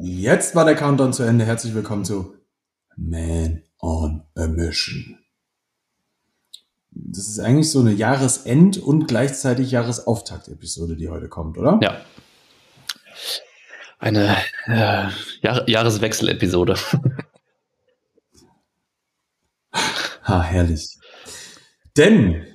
Jetzt war der Countdown zu Ende. Herzlich willkommen zu Man on a Mission. Das ist eigentlich so eine Jahresend- und gleichzeitig Jahresauftakt-Episode, die heute kommt, oder? Ja. Eine Jahreswechsel-Episode. Herrlich. Denn,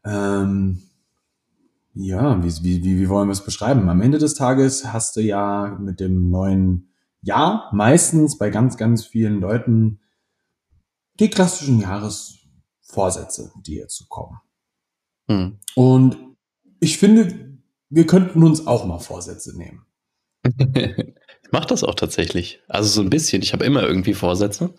wie wollen wir es beschreiben? Am Ende des Tages hast du ja mit dem neuen Jahr meistens bei ganz, ganz vielen Leuten die klassischen Jahresvorsätze, die jetzt so kommen. Und ich finde, wir könnten uns auch mal Vorsätze nehmen. Ich mache das auch tatsächlich. Also so ein bisschen. Ich habe immer irgendwie Vorsätze.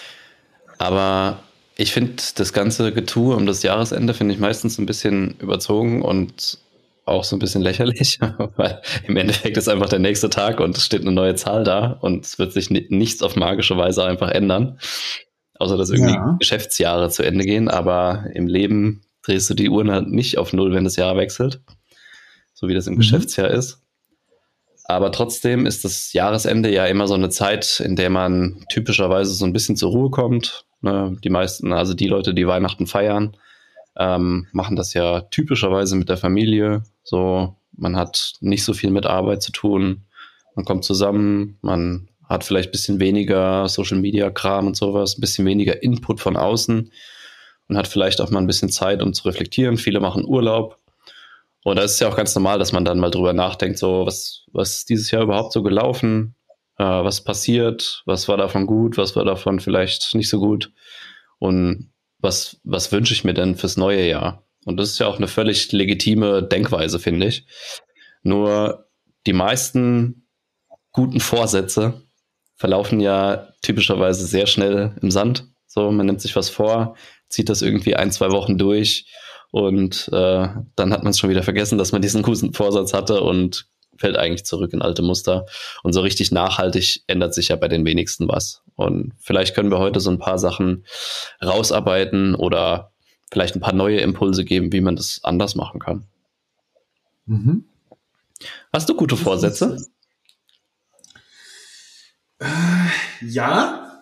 Aber ich finde, das ganze Getue um das Jahresende finde ich meistens ein bisschen überzogen und auch so ein bisschen lächerlich, weil im Endeffekt ist einfach der nächste Tag und es steht eine neue Zahl da und es wird sich nichts auf magische Weise einfach ändern, außer dass irgendwie Geschäftsjahre zu Ende gehen, aber im Leben drehst du die Uhren halt nicht auf Null, wenn das Jahr wechselt, so wie das im Geschäftsjahr ist. Aber trotzdem ist das Jahresende ja immer so eine Zeit, in der man typischerweise so ein bisschen zur Ruhe kommt. Die meisten, also die Leute, die Weihnachten feiern, machen das ja typischerweise mit der Familie. So, man hat nicht so viel mit Arbeit zu tun. Man kommt zusammen, man hat vielleicht ein bisschen weniger Social-Media-Kram und sowas, ein bisschen weniger Input von außen und hat vielleicht auch mal ein bisschen Zeit, um zu reflektieren. Viele machen Urlaub. Und da ist es ja auch ganz normal, dass man dann mal drüber nachdenkt, so was ist dieses Jahr überhaupt so gelaufen, was passiert, was war davon gut, was war davon vielleicht nicht so gut und was wünsche ich mir denn fürs neue Jahr? Und das ist ja auch eine völlig legitime Denkweise, finde ich. Nur die meisten guten Vorsätze verlaufen ja typischerweise sehr schnell im Sand. So, man nimmt sich was vor, zieht das irgendwie 1-2 Wochen durch und dann hat man es schon wieder vergessen, dass man diesen guten Vorsatz hatte und fällt eigentlich zurück in alte Muster. Und so richtig nachhaltig ändert sich ja bei den wenigsten was. Und vielleicht können wir heute so ein paar Sachen rausarbeiten oder vielleicht ein paar neue Impulse geben, wie man das anders machen kann. Hast du gute Vorsätze? Ja.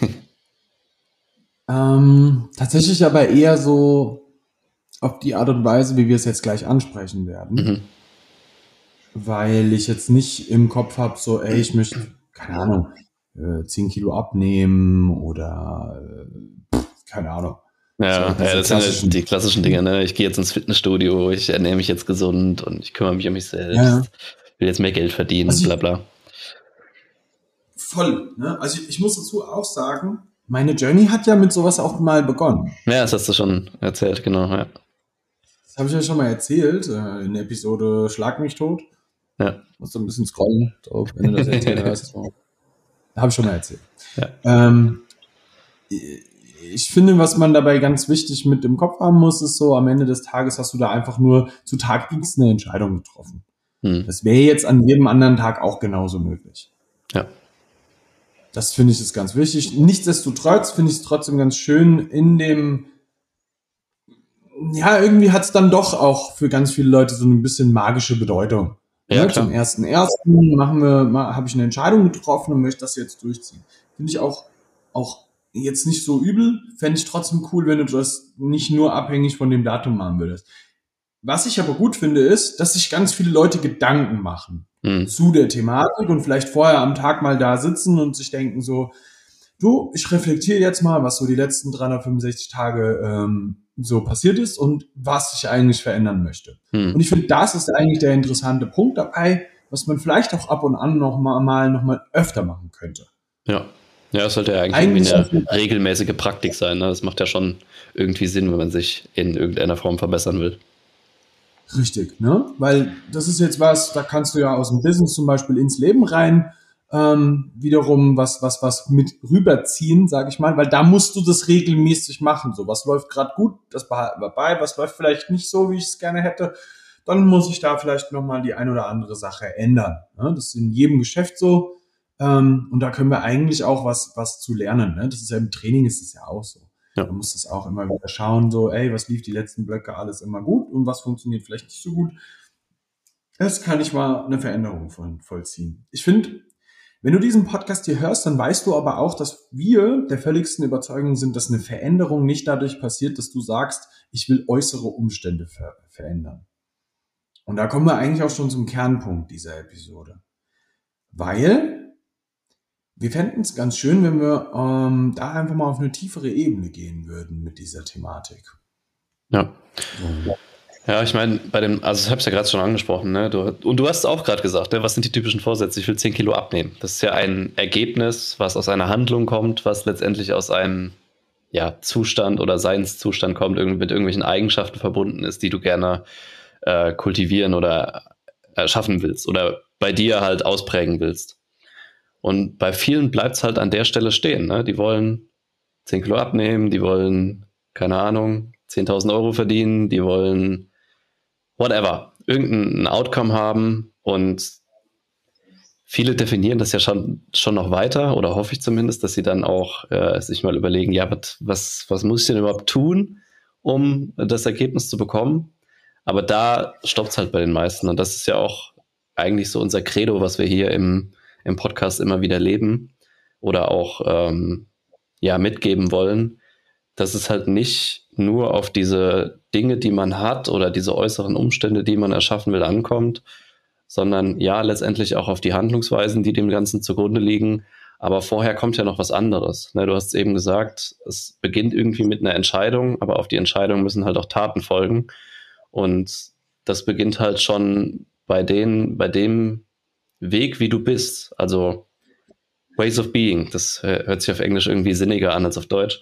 Tatsächlich aber eher so auf die Art und Weise, wie wir es jetzt gleich ansprechen werden. Weil ich jetzt nicht im Kopf habe, so, ich möchte, keine Ahnung, 10 Kilo abnehmen oder keine Ahnung. Ja, das sind die klassischen Dinge, ne? Ich gehe jetzt ins Fitnessstudio, ich ernähre mich jetzt gesund und ich kümmere mich um mich selbst, will jetzt mehr Geld verdienen, also bla bla. Voll, ne? Also ich muss dazu auch sagen, meine Journey hat ja mit sowas auch mal begonnen. Ja, das hast du schon erzählt, genau, ja. Das habe ich ja schon mal erzählt, in der Episode Schlag mich tot. Ja. Musst du ein bisschen scrollen, drauf, wenn du das erzählt hast. Habe ich schon mal erzählt. Ja. Ich finde, was man dabei ganz wichtig mit im Kopf haben muss, ist so, am Ende des Tages hast du da einfach nur zu Tag X eine Entscheidung getroffen. Das wäre jetzt an jedem anderen Tag auch genauso möglich. Ja. Das finde ich ist ganz wichtig. Nichtsdestotrotz finde ich es trotzdem ganz schön in dem, ja, irgendwie hat es dann doch auch für ganz viele Leute so ein bisschen magische Bedeutung. Ja, Zum 1.1. habe ich eine Entscheidung getroffen und möchte das jetzt durchziehen. Finde ich auch jetzt nicht so übel, fände ich trotzdem cool, wenn du das nicht nur abhängig von dem Datum machen würdest. Was ich aber gut finde, ist, dass sich ganz viele Leute Gedanken machen zu der Thematik und vielleicht vorher am Tag mal da sitzen und sich denken so, du, ich reflektiere jetzt mal, was so die letzten 365 Tage so passiert ist und was ich eigentlich verändern möchte. Und ich finde, das ist eigentlich der interessante Punkt dabei, was man vielleicht auch ab und an noch mal öfter machen könnte. Ja. Ja, das sollte ja eigentlich eine regelmäßige Praktik sein. Ne? Das macht ja schon irgendwie Sinn, wenn man sich in irgendeiner Form verbessern will. Richtig, ne? Weil das ist jetzt was, da kannst du ja aus dem Business zum Beispiel ins Leben rein wiederum was mit rüberziehen, sage ich mal, weil da musst du das regelmäßig machen. So, was läuft gerade gut, das behalten wir bei, was läuft vielleicht nicht so, wie ich es gerne hätte, dann muss ich da vielleicht nochmal die ein oder andere Sache ändern. Ne? Das ist in jedem Geschäft so. Und da können wir eigentlich auch was zu lernen. Ne? Das ist ja im Training ist es ja auch so. Ja. Man muss das auch immer wieder schauen, so, was lief die letzten Blöcke alles immer gut und was funktioniert vielleicht nicht so gut. Das kann ich mal eine Veränderung vollziehen. Ich finde, Wenn du diesen Podcast hier hörst, dann weißt du aber auch, dass wir der völligsten Überzeugung sind, dass eine Veränderung nicht dadurch passiert, dass du sagst, ich will äußere Umstände verändern. Und da kommen wir eigentlich auch schon zum Kernpunkt dieser Episode. Weil wir fänden es ganz schön, wenn wir da einfach mal auf eine tiefere Ebene gehen würden mit dieser Thematik. Ja. So. Ja, ich meine, also ich habe es ja gerade schon angesprochen, ne? Du hast es auch gerade gesagt, ne? Was sind die typischen Vorsätze? Ich will 10 Kilo abnehmen. Das ist ja ein Ergebnis, was aus einer Handlung kommt, was letztendlich aus einem Zustand oder Seinszustand kommt, mit irgendwelchen Eigenschaften verbunden ist, die du gerne kultivieren oder erschaffen willst oder bei dir halt ausprägen willst. Und bei vielen bleibt es halt an der Stelle stehen. Ne? Die wollen 10 Kilo abnehmen, die wollen, keine Ahnung, 10.000 Euro verdienen, die wollen whatever, irgendein Outcome haben, und viele definieren das ja schon noch weiter, oder hoffe ich zumindest, dass sie dann auch sich mal überlegen, ja, was muss ich denn überhaupt tun, um das Ergebnis zu bekommen? Aber da stoppt es halt bei den meisten, und das ist ja auch eigentlich so unser Credo, was wir hier im Podcast immer wieder leben oder auch mitgeben wollen, dass es halt nicht nur auf diese Dinge, die man hat, oder diese äußeren Umstände, die man erschaffen will, ankommt, sondern ja, letztendlich auch auf die Handlungsweisen, die dem Ganzen zugrunde liegen. Aber vorher kommt ja noch was anderes. Ne, du hast es eben gesagt, es beginnt irgendwie mit einer Entscheidung, aber auf die Entscheidung müssen halt auch Taten folgen. Und das beginnt halt schon bei dem Weg, wie du bist. Also Ways of Being, das hört sich auf Englisch irgendwie sinniger an als auf Deutsch.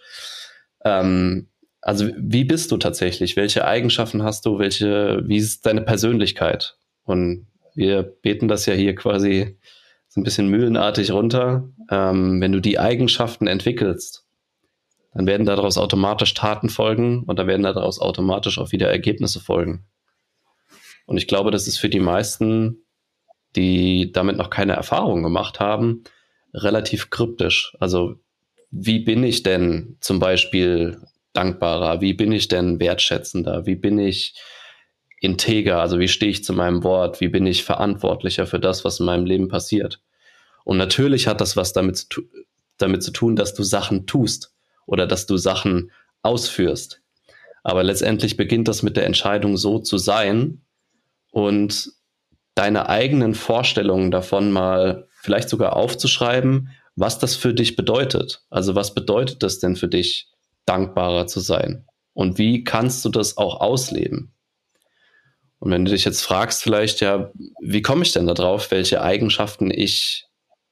Also wie bist du tatsächlich? Welche Eigenschaften hast du? Wie ist deine Persönlichkeit? Und wir beten das ja hier quasi so ein bisschen mühlenartig runter. Wenn du die Eigenschaften entwickelst, dann werden daraus automatisch Taten folgen, und dann werden daraus automatisch auch wieder Ergebnisse folgen. Und ich glaube, das ist für die meisten, die damit noch keine Erfahrung gemacht haben, relativ kryptisch. Also wie bin ich denn zum Beispiel dankbarer? Wie bin ich denn wertschätzender? Wie bin ich integer? Also wie stehe ich zu meinem Wort? Wie bin ich verantwortlicher für das, was in meinem Leben passiert? Und natürlich hat das was damit zu tun, dass du Sachen tust oder dass du Sachen ausführst. Aber letztendlich beginnt das mit der Entscheidung, so zu sein, und deine eigenen Vorstellungen davon mal vielleicht sogar aufzuschreiben, was das für dich bedeutet. Also was bedeutet das denn für dich, dankbarer zu sein? Und wie kannst du das auch ausleben? Und wenn du dich jetzt fragst, vielleicht, ja, wie komme ich denn da drauf, welche Eigenschaften ich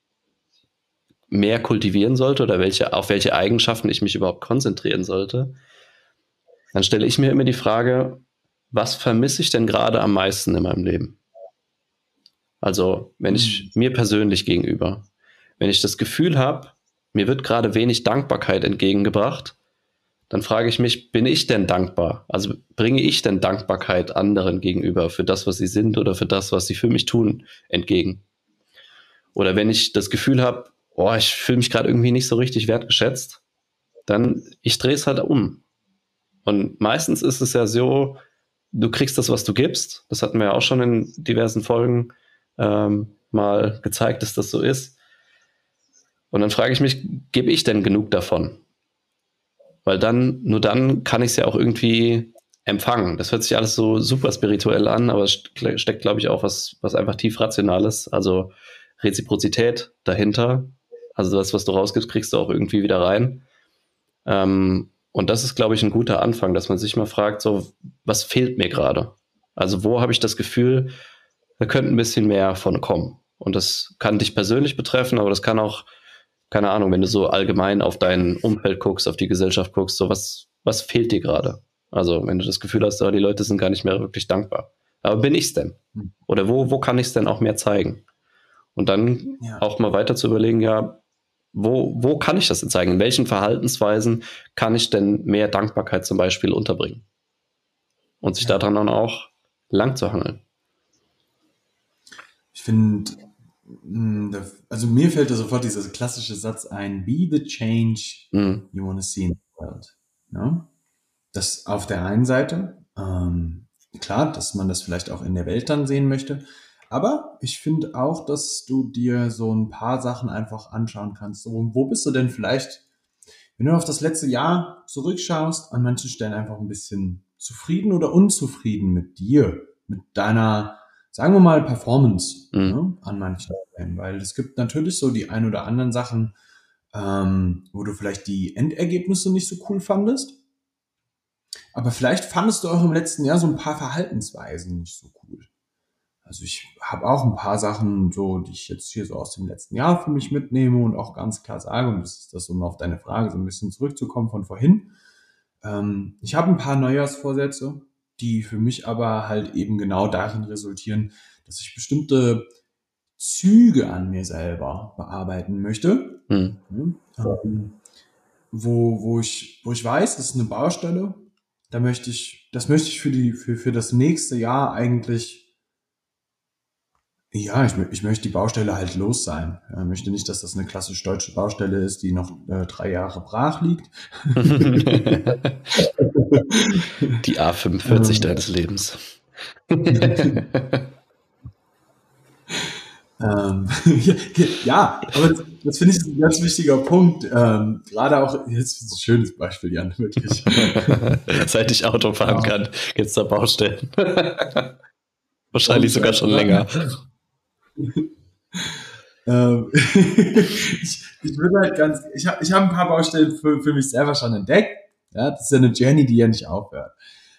mehr kultivieren sollte oder auf welche Eigenschaften ich mich überhaupt konzentrieren sollte, dann stelle ich mir immer die Frage, was vermisse ich denn gerade am meisten in meinem Leben? Also wenn ich mir persönlich gegenüber, wenn ich das Gefühl habe, mir wird gerade wenig Dankbarkeit entgegengebracht, dann frage ich mich, bin ich denn dankbar? Also bringe ich denn Dankbarkeit anderen gegenüber für das, was sie sind oder für das, was sie für mich tun, entgegen? Oder wenn ich das Gefühl habe, oh, ich fühle mich gerade irgendwie nicht so richtig wertgeschätzt, dann ich drehe es halt um. Und meistens ist es ja so, du kriegst das, was du gibst. Das hatten wir ja auch schon in diversen Folgen mal gezeigt, dass das so ist. Und dann frage ich mich, gebe ich denn genug davon? Weil nur dann kann ich es ja auch irgendwie empfangen. Das hört sich alles so super spirituell an, aber es steckt, glaube ich, auch was einfach tief Rationales, also Reziprozität dahinter. Also das, was du rausgibst, kriegst du auch irgendwie wieder rein. Und das ist, glaube ich, ein guter Anfang, dass man sich mal fragt, so, was fehlt mir gerade? Also wo habe ich das Gefühl, da könnte ein bisschen mehr von kommen. Und das kann dich persönlich betreffen, aber das kann auch, keine Ahnung, wenn du so allgemein auf dein Umfeld guckst, auf die Gesellschaft guckst, so was fehlt dir gerade? Also wenn du das Gefühl hast, oh, die Leute sind gar nicht mehr wirklich dankbar. Aber bin ich's denn? Oder wo kann ich es denn auch mehr zeigen? Und dann auch mal weiter zu überlegen, ja, wo kann ich das denn zeigen? In welchen Verhaltensweisen kann ich denn mehr Dankbarkeit zum Beispiel unterbringen? Und sich daran dann auch lang zu hangeln. Ich finde, also mir fällt da sofort dieser klassische Satz ein, be the change you want to see in the world. Ja? Das auf der einen Seite, klar, dass man das vielleicht auch in der Welt dann sehen möchte, Aber ich finde auch, dass du dir so ein paar Sachen einfach anschauen kannst. So, wo bist du denn vielleicht, wenn du auf das letzte Jahr zurückschaust, an manchen Stellen einfach ein bisschen zufrieden oder unzufrieden mit dir, mit deiner, sagen wir mal, Performance, ne, an manchen Stellen? Weil es gibt natürlich so die ein oder anderen Sachen, wo du vielleicht die Endergebnisse nicht so cool fandest. Aber vielleicht fandest du auch im letzten Jahr so ein paar Verhaltensweisen nicht so cool. Also ich habe auch ein paar Sachen, so, die ich jetzt hier so aus dem letzten Jahr für mich mitnehme und auch ganz klar sage, und das ist das, um auf deine Frage so ein bisschen zurückzukommen von vorhin. Ich habe ein paar Neujahrsvorsätze, die für mich aber halt eben genau darin resultieren, dass ich bestimmte Züge an mir selber bearbeiten möchte. Wo ich weiß, das ist eine Baustelle, das möchte ich für das nächste Jahr eigentlich, ja, ich möchte die Baustelle halt los sein. Ich möchte nicht, dass das eine klassisch deutsche Baustelle ist, die noch 3 Jahre brach liegt. Die A45 deines Lebens. Ja, aber das finde ich ein ganz wichtiger Punkt. Gerade auch, jetzt ist ein schönes Beispiel, Jan, wirklich. Seit ich Auto fahren kann, gibt es da Baustellen. Wahrscheinlich sogar schon länger. Ich würde halt ich habe ein paar Baustellen für mich selber schon entdeckt. Ja, das ist ja eine Journey, die ja nicht aufhört.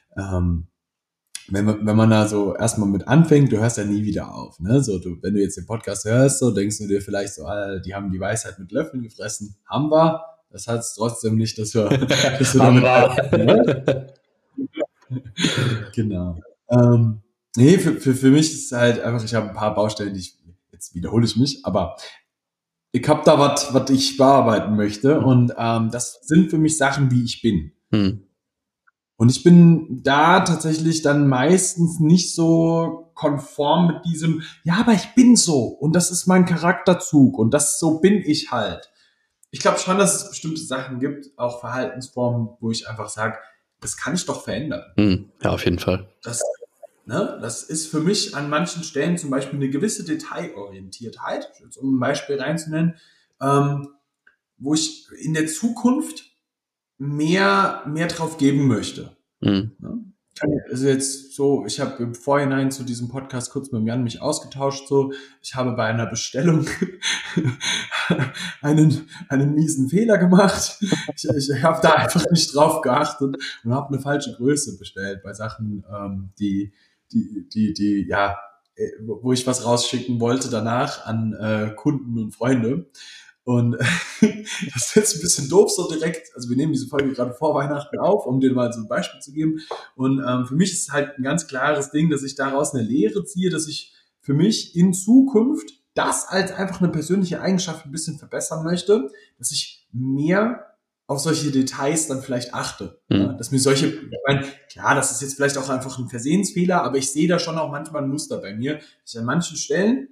Wenn man da so erstmal mit anfängt, du hörst ja nie wieder auf. Ne? So, wenn du jetzt den Podcast hörst, so denkst du dir vielleicht so, die haben die Weisheit mit Löffeln gefressen. Haben wir. Das heißt trotzdem nicht, dass wir damit Genau. Nee, für mich ist es halt einfach, ich habe ein paar Baustellen, jetzt wiederhole ich mich, aber ich habe da was ich bearbeiten möchte und das sind für mich Sachen, wie ich bin. Und ich bin da tatsächlich dann meistens nicht so konform mit diesem, ja, aber ich bin so und das ist mein Charakterzug und so bin ich halt. Ich glaube schon, dass es bestimmte Sachen gibt, auch Verhaltensformen, wo ich einfach sage, das kann ich doch verändern. Ja, auf jeden Fall. Das ist für mich an manchen Stellen zum Beispiel eine gewisse Detailorientiertheit, um ein Beispiel reinzunennen, wo ich in der Zukunft mehr drauf geben möchte. Also jetzt so, ich habe im Vorhinein zu diesem Podcast kurz mit Jan mich ausgetauscht, so, ich habe bei einer Bestellung einen miesen Fehler gemacht. Ich habe da einfach nicht drauf geachtet und habe eine falsche Größe bestellt bei Sachen, ja, wo ich was rausschicken wollte danach an Kunden und Freunde. Und das ist jetzt ein bisschen doof so direkt. Also wir nehmen diese Folge gerade vor Weihnachten auf, um dir mal so ein Beispiel zu geben. Und für mich ist es halt ein ganz klares Ding, dass ich daraus eine Lehre ziehe, dass ich für mich in Zukunft das als einfach eine persönliche Eigenschaft ein bisschen verbessern möchte, dass ich mehr auf solche Details dann vielleicht achte. Ja, dass mir ich meine, klar, das ist jetzt vielleicht auch einfach ein Versehensfehler, aber ich sehe da schon auch manchmal ein Muster bei mir, dass ich an manchen Stellen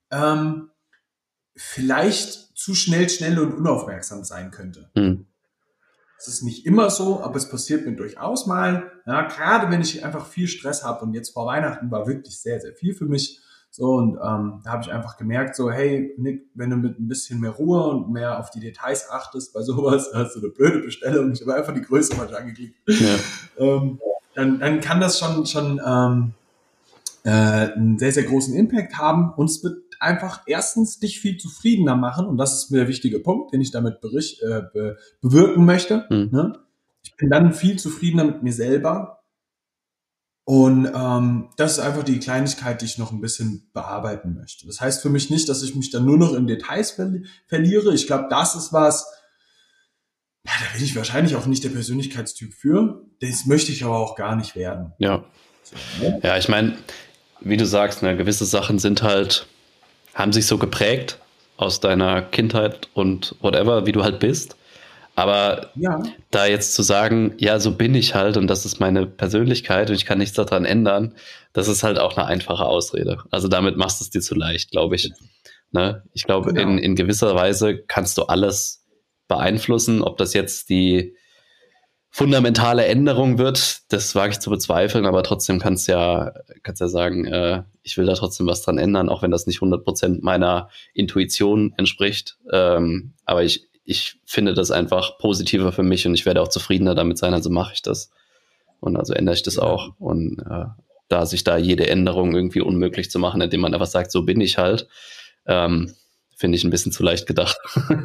vielleicht zu schnell und unaufmerksam sein könnte. Das ist nicht immer so, aber es passiert mir durchaus mal. Ja, gerade wenn ich einfach viel Stress habe und jetzt vor Weihnachten war wirklich sehr, sehr viel für mich. So, und da habe ich einfach gemerkt, so, hey, Nick, wenn du mit ein bisschen mehr Ruhe und mehr auf die Details achtest bei sowas, hast du eine blöde Bestellung, ich habe einfach die Größe mal angeklickt. Ja. Dann kann das schon einen sehr, sehr großen Impact haben und es wird einfach erstens dich viel zufriedener machen und das ist mir der wichtige Punkt, den ich damit bewirken möchte. Ne? Ich bin dann viel zufriedener mit mir selber und das ist einfach die Kleinigkeit, die ich noch ein bisschen bearbeiten möchte. Das heißt für mich nicht, dass ich mich dann nur noch in Details verliere. Ich glaube, das ist was, ja, da bin ich wahrscheinlich auch nicht der Persönlichkeitstyp für. Das möchte ich aber auch gar nicht werden. Ja, ja, ich meine, wie du sagst, ne, gewisse Sachen haben sich so geprägt aus deiner Kindheit und whatever, wie du halt bist. Aber da jetzt zu sagen, ja, so bin ich halt und das ist meine Persönlichkeit und ich kann nichts daran ändern, das ist halt auch eine einfache Ausrede. Also damit machst du es dir zu leicht, glaube ich. Ne? Ich glaube, in gewisser Weise kannst du alles beeinflussen, ob das jetzt die fundamentale Änderung wird, das wage ich zu bezweifeln, aber trotzdem kannst ja sagen, ich will da trotzdem was dran ändern, auch wenn das nicht 100% meiner Intuition entspricht. Aber ich finde das einfach positiver für mich und ich werde auch zufriedener damit sein, also mache ich das. Und also ändere ich das auch. Und da sich da jede Änderung irgendwie unmöglich zu machen, indem man einfach sagt, so bin ich halt, finde ich ein bisschen zu leicht gedacht.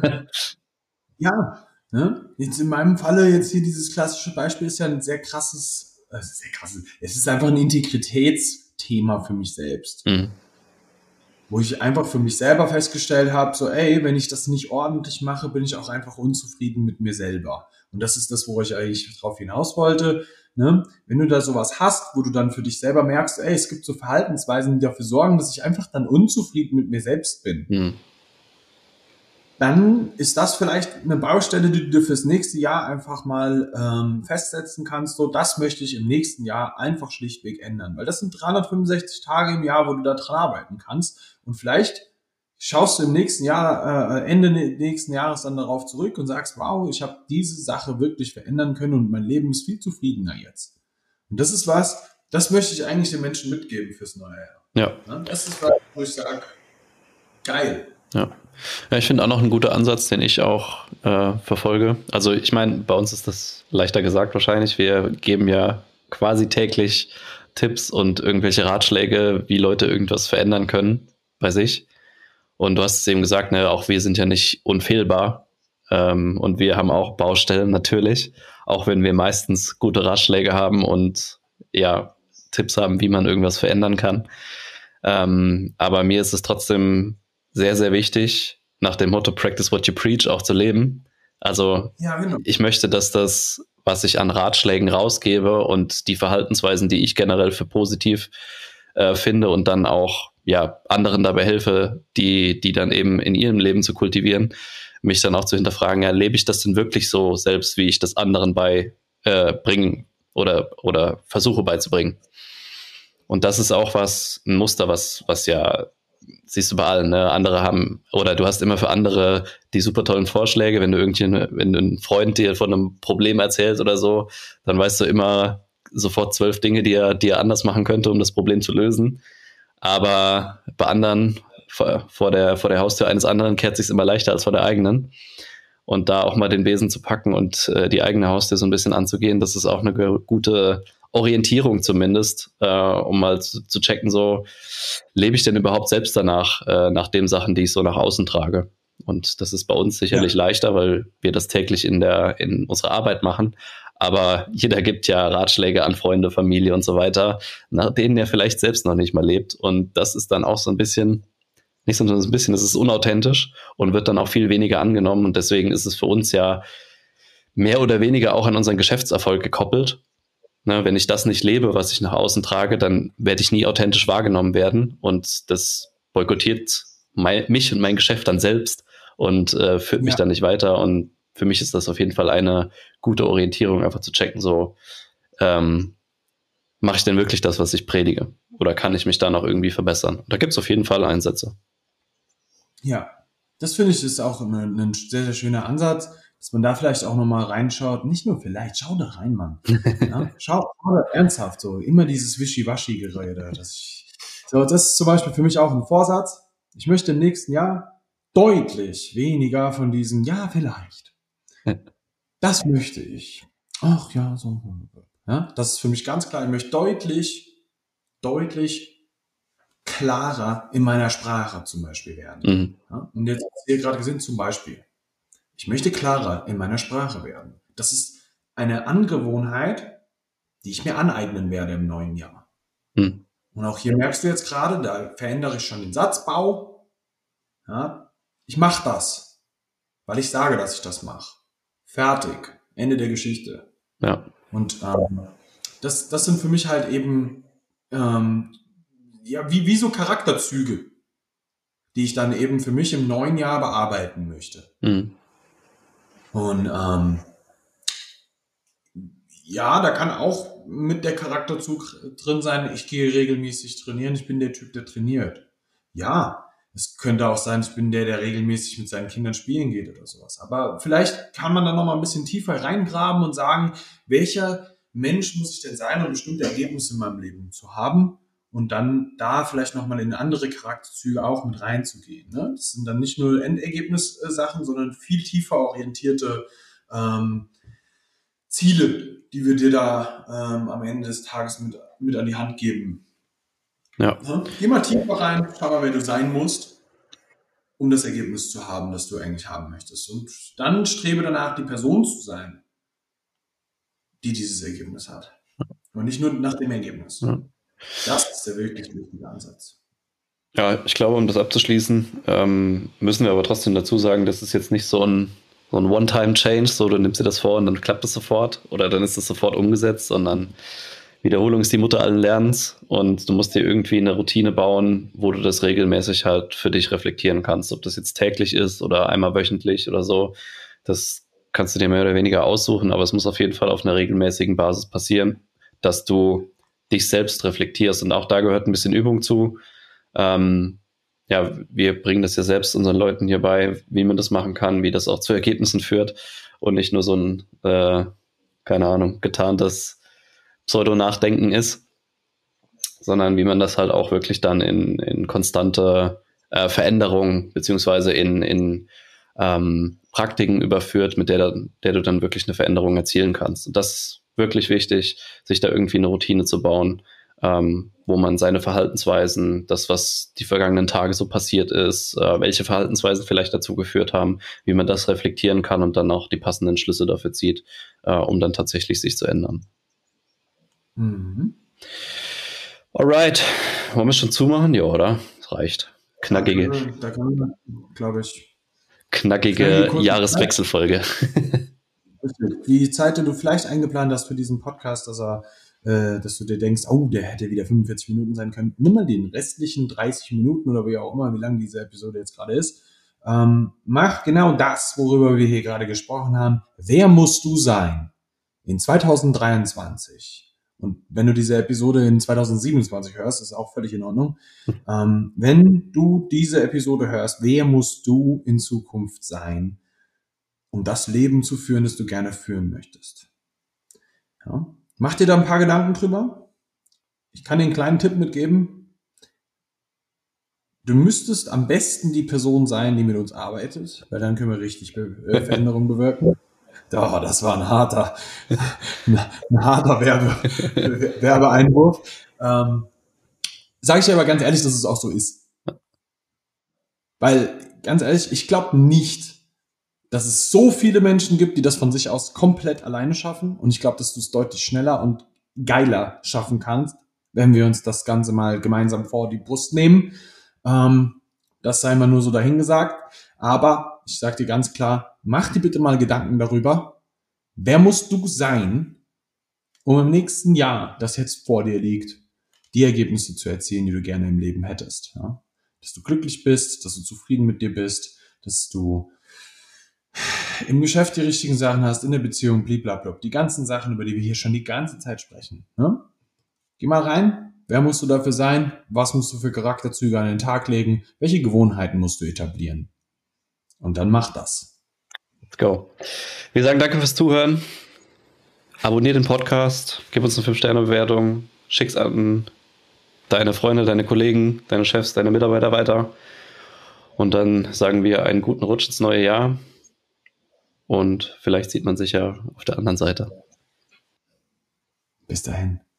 Ja, ne? Jetzt in meinem Falle jetzt hier dieses klassische Beispiel ist ja ein sehr krasses, es ist einfach ein Integritätsthema für mich selbst. Mhm. Wo ich einfach für mich selber festgestellt habe, so ey, wenn ich das nicht ordentlich mache, bin ich auch einfach unzufrieden mit mir selber. Und das ist das, wo ich eigentlich drauf hinaus wollte. Ne? Wenn du da sowas hast, wo du dann für dich selber merkst, ey, es gibt so Verhaltensweisen, die dafür sorgen, dass ich einfach dann unzufrieden mit mir selbst bin. Mhm. Dann ist das vielleicht eine Baustelle, die du dir fürs nächste Jahr einfach mal festsetzen kannst. So, das möchte ich im nächsten Jahr einfach schlichtweg ändern. Weil das sind 365 Tage im Jahr, wo du da dran arbeiten kannst. Und vielleicht schaust du im nächsten Jahr, Ende nächsten Jahres dann darauf zurück und sagst, wow, ich habe diese Sache wirklich verändern können und mein Leben ist viel zufriedener jetzt. Und das ist was, das möchte ich eigentlich den Menschen mitgeben fürs neue Jahr. Ja. Das ist was, wo ich sage, geil. Ja. Ja, ich finde auch noch ein guter Ansatz, den ich auch verfolge. Also ich meine, bei uns ist das leichter gesagt wahrscheinlich. Wir geben ja quasi täglich Tipps und irgendwelche Ratschläge, wie Leute irgendwas verändern können bei sich. Und du hast es eben gesagt, ne, auch wir sind ja nicht unfehlbar. Und wir haben auch Baustellen natürlich, auch wenn wir meistens gute Ratschläge haben und ja, Tipps haben, wie man irgendwas verändern kann. Aber mir ist es trotzdem sehr, sehr wichtig, nach dem Motto Practice what you preach auch zu leben. Also Ja, genau. ich möchte, dass das, was ich an Ratschlägen rausgebe und die Verhaltensweisen, die ich generell für positiv finde und dann auch ja anderen dabei helfe, die dann eben in ihrem Leben zu kultivieren, mich dann auch zu hinterfragen, ja, lebe ich das denn wirklich so selbst, wie ich das anderen bringen oder versuche beizubringen. Und das ist auch ein Muster, was ja, siehst du bei allen, ne? Andere haben, oder du hast immer für andere die super tollen Vorschläge, wenn du ein Freund dir von einem Problem erzählt oder so, dann weißt du immer sofort 12 Dinge, die er anders machen könnte, um das Problem zu lösen. Aber bei anderen, vor der Haustür eines anderen, kehrt sich's immer leichter als vor der eigenen. Und da auch mal den Besen zu packen und die eigene Haustür so ein bisschen anzugehen, das ist auch eine gute Orientierung zumindest, um mal zu checken, so lebe ich denn überhaupt selbst danach, nach den Sachen, die ich so nach außen trage. Und das ist bei uns sicherlich leichter, weil wir das täglich in unserer Arbeit machen. Aber jeder gibt ja Ratschläge an Freunde, Familie und so weiter, nach denen er vielleicht selbst noch nicht mal lebt. Und das ist dann auch so ein bisschen, nicht so ein bisschen, es ist unauthentisch und wird dann auch viel weniger angenommen. Und deswegen ist es für uns ja mehr oder weniger auch an unseren Geschäftserfolg gekoppelt. Ne, wenn ich das nicht lebe, was ich nach außen trage, dann werde ich nie authentisch wahrgenommen werden. Und das boykottiert mich und mein Geschäft dann selbst und führt mich dann nicht weiter. Und für mich ist das auf jeden Fall eine gute Orientierung, einfach zu checken, so mache ich denn wirklich das, was ich predige? Oder kann ich mich da noch irgendwie verbessern? Da gibt es auf jeden Fall Einsätze. Ja, das finde ich ist auch ein sehr, sehr schöner Ansatz, dass man da vielleicht auch nochmal reinschaut. Nicht nur vielleicht, schau da rein, Mann. Ja? Schau da ernsthaft so. Immer dieses Wischiwaschi-Gerede. Das ist zum Beispiel für mich auch ein Vorsatz. Ich möchte im nächsten Jahr deutlich weniger von diesem, ja, vielleicht. Das möchte ich. Ach ja, so. Ja, das ist für mich ganz klar. Ich möchte deutlich klarer in meiner Sprache zum Beispiel werden. Mhm. Ja, und jetzt hast du hier gerade gesehen, zum Beispiel, ich möchte klarer in meiner Sprache werden. Das ist eine Angewohnheit, die ich mir aneignen werde im neuen Jahr. Mhm. Und auch hier merkst du jetzt gerade, da verändere ich schon den Satzbau. Ja, ich mache das, weil ich sage, dass ich das mache. Fertig. Ende der Geschichte. Ja. Und das sind für mich halt eben wie so Charakterzüge, die ich dann eben für mich im neuen Jahr bearbeiten möchte. Mhm. Und da kann auch mit der Charakterzug drin sein, ich gehe regelmäßig trainieren, ich bin der Typ, der trainiert. Ja, Es könnte auch sein, ich bin der regelmäßig mit seinen Kindern spielen geht oder sowas. Aber vielleicht kann man da noch mal ein bisschen tiefer reingraben und sagen, welcher Mensch muss ich denn sein, um bestimmte Ergebnisse in meinem Leben zu haben? Und dann da vielleicht noch mal in andere Charakterzüge auch mit reinzugehen. Ne? Das sind dann nicht nur Endergebnissachen, sondern viel tiefer orientierte Ziele, die wir dir da am Ende des Tages mit an die Hand geben. Ja. Geh mal tiefer rein, schau mal, wer du sein musst, um das Ergebnis zu haben, das du eigentlich haben möchtest. Und dann strebe danach, die Person zu sein, die dieses Ergebnis hat. Und nicht nur nach dem Ergebnis. Ja. Das ist der wirklich wichtige Ansatz. Ja, ich glaube, um das abzuschließen, müssen wir aber trotzdem dazu sagen, das ist jetzt nicht so ein One-Time-Change, so du nimmst dir das vor und dann klappt es sofort oder dann ist es sofort umgesetzt, sondern Wiederholung ist die Mutter allen Lernens und du musst dir irgendwie eine Routine bauen, wo du das regelmäßig halt für dich reflektieren kannst. Ob das jetzt täglich ist oder einmal wöchentlich oder so, das kannst du dir mehr oder weniger aussuchen, aber es muss auf jeden Fall auf einer regelmäßigen Basis passieren, dass du dich selbst reflektierst und auch da gehört ein bisschen Übung zu. Ja, wir bringen das ja selbst unseren Leuten hier bei, wie man das machen kann, wie das auch zu Ergebnissen führt und nicht nur so ein, keine Ahnung, getarntes Pseudo-Nachdenken ist, sondern wie man das halt auch wirklich dann in konstante Veränderung beziehungsweise in Praktiken überführt, mit der du dann wirklich eine Veränderung erzielen kannst. Und das ist wirklich wichtig, sich da irgendwie eine Routine zu bauen, wo man seine Verhaltensweisen, das, was die vergangenen Tage so passiert ist, welche Verhaltensweisen vielleicht dazu geführt haben, wie man das reflektieren kann und dann auch die passenden Schlüsse dafür zieht, um dann tatsächlich sich zu ändern. Mhm. Alright, wollen wir schon zumachen? Ja, oder? Das reicht. Knackige, Da kann man, glaube ich, knackige Jahreswechselfolge. Die Zeit, die du vielleicht eingeplant hast für diesen Podcast, dass du dir denkst, oh, der hätte wieder 45 Minuten sein können. Nimm mal den restlichen 30 Minuten oder wie auch immer, wie lang diese Episode jetzt gerade ist. Mach genau das, worüber wir hier gerade gesprochen haben. Wer musst du sein in 2023? Und wenn du diese Episode in 2027 hörst, ist auch völlig in Ordnung. Wenn du diese Episode hörst, wer musst du in Zukunft sein, um das Leben zu führen, das du gerne führen möchtest? Ja. Mach dir da ein paar Gedanken drüber. Ich kann dir einen kleinen Tipp mitgeben. Du müsstest am besten die Person sein, die mit uns arbeitet, weil dann können wir richtig Veränderungen bewirken. Oh, das war ein harter Werbeeinwurf. Sage ich dir aber ganz ehrlich, dass es auch so ist. Weil, ganz ehrlich, ich glaube nicht, dass es so viele Menschen gibt, die das von sich aus komplett alleine schaffen. Und ich glaube, dass du es deutlich schneller und geiler schaffen kannst, wenn wir uns das Ganze mal gemeinsam vor die Brust nehmen. Das sei mal nur so dahingesagt. Aber ich sage dir ganz klar, mach dir bitte mal Gedanken darüber, wer musst du sein, um im nächsten Jahr, das jetzt vor dir liegt, die Ergebnisse zu erzielen, die du gerne im Leben hättest. Ja? Dass du glücklich bist, dass du zufrieden mit dir bist, dass du im Geschäft die richtigen Sachen hast, in der Beziehung, blablabla. Die ganzen Sachen, über die wir hier schon die ganze Zeit sprechen. Ne? Geh mal rein. Wer musst du dafür sein? Was musst du für Charakterzüge an den Tag legen? Welche Gewohnheiten musst du etablieren? Und dann mach das. Let's go. Wir sagen danke fürs Zuhören. Abonnier den Podcast, gib uns eine 5-Sterne-Bewertung, schick's an deine Freunde, deine Kollegen, deine Chefs, deine Mitarbeiter weiter. Und dann sagen wir einen guten Rutsch ins neue Jahr. Und vielleicht sieht man sich ja auf der anderen Seite. Bis dahin.